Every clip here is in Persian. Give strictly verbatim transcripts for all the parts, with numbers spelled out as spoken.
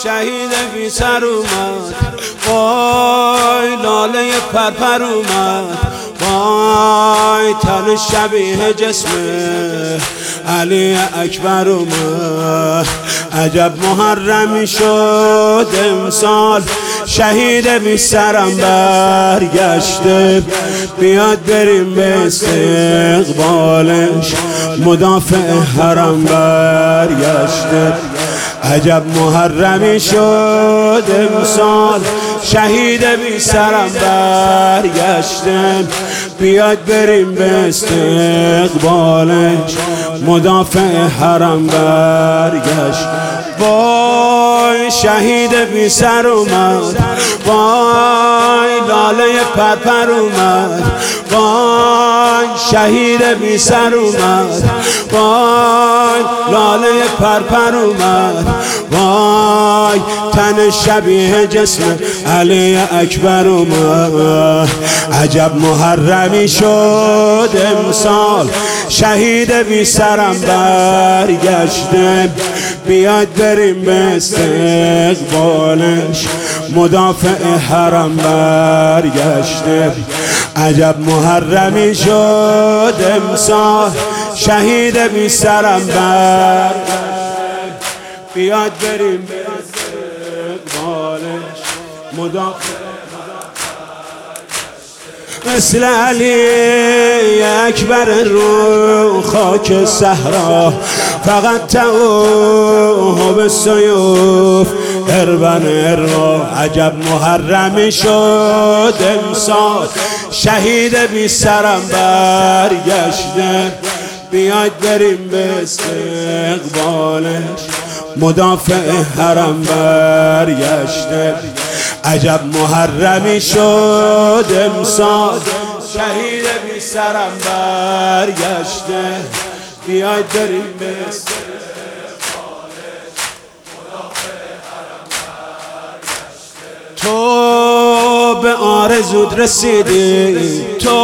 شهید بی سر اومد، وای لاله پرپر اومد، وای تن شبیه جسم علی اکبر اومد. عجب محرمی شد امسال، شهید بی سرم برگشته، بیاد بریم به استقبالش، مدافع حرم برگشته. عجب محرمی شد امسال، شهید بی سرم برگشته، بیاد بریم به استقبالش، مدافع حرم برگشت. وای شهید بی سر اومد، وای لاله پرپر اومد، وای شهید بی سر اومد، وای لاله پرپر اومد، وای تن شبیه جسم علی اکبر اومد. عجب محرمی شد امسال، شهید بی سرم برگشته، بیاد بریم به استقبالش، مدافع حرم برگشته. عجب محرمی شد امسال، شهید بی سرم برگشته، بیاد بریم به استقبالش، مدافع مثل علی اکبر رو خاک صحرا، فقط توه سیوف اربن اروا. عجب محرمی شد امسال، شهید بی سرم برگشته، بیاد بریم به استقبالش، مدافع حرم برگشته. عجب محرمی شد امسال، شهید بی سرم برگشته، بیاید بریم به استقبالش، مدافع حرم برگشته. تو به آرزوت رسیدی، تو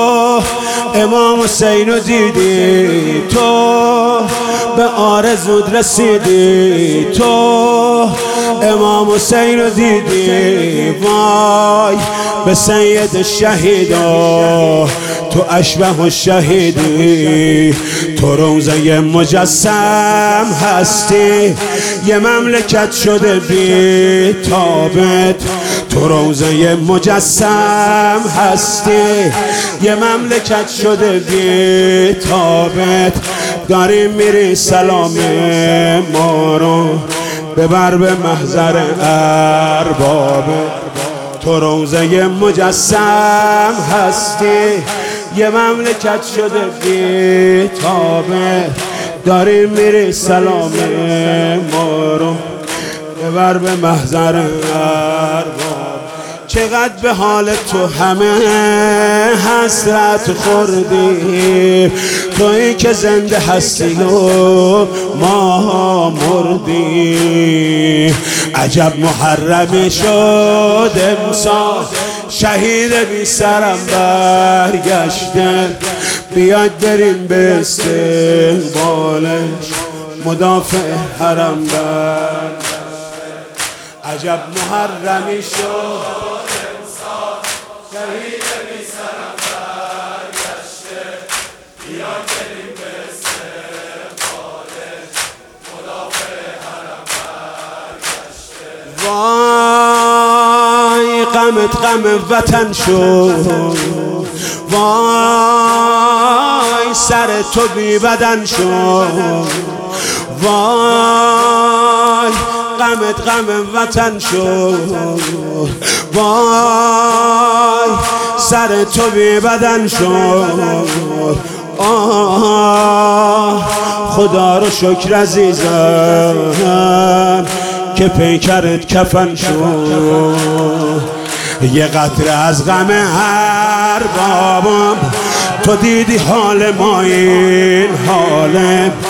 امام حسین رو دیدی، تو به آرزوت رسیدی، تو امام حسین رو دیدی. وای به سید الشهیدا، تو اشبه الشهیدی، تو روضه مجسم هستی، یه مملکت شده بی تابت. تو روضه مجسم هستی، یه مملکت شده بی تابت. داریم میری سلام ما رو ببر به محضر اربابه. تو روضه مجسم هستی، یه مملکت شده بی تابه. داریم میری سلام ما رو ببر به محضر ارباب. چقدر به حال تو همه حسرت خوردی، تویی که زنده هستی و ما مردی. عجب محرمی شد امسال، شهید بی سرم برگشته، بیاد بریم به استقبالش، مدافع حرم برگشته. عجب محرمی شد امسال، شهید بی سرم برگشته، بیاد بریم به استقبالش، مدافع حرم برگشته. وای غمت غم وطن شد، وای سر تو بی بدن شد، وای غمت غم وطن شد، وای سر تو بی بدن شد. آه خدا رو شکر عزیزم که پیکرت کفن شد. یه قطره از غم هر بابم، تو دیدی حال ما این حاله.